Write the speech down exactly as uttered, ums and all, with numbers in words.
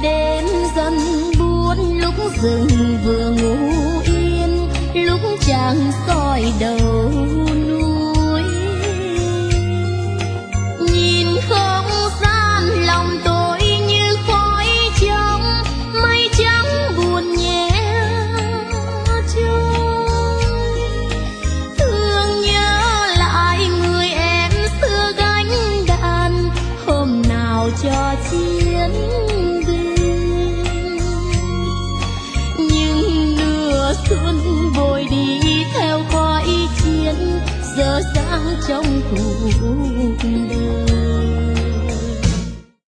đêm dần buồn lúc rừng vừa ngủ yên, lúc chàng soi đầu núi. Nhìn không gian lòng tôi như khói trong mây trắng buồn nhẹ trôi. Thương nhớ lại người em xưa gánh đàn, hôm nào cho chiến binh. Nhưng nửa xuân vội đi theo khói chiến, giờ dáng trong cuộc đời.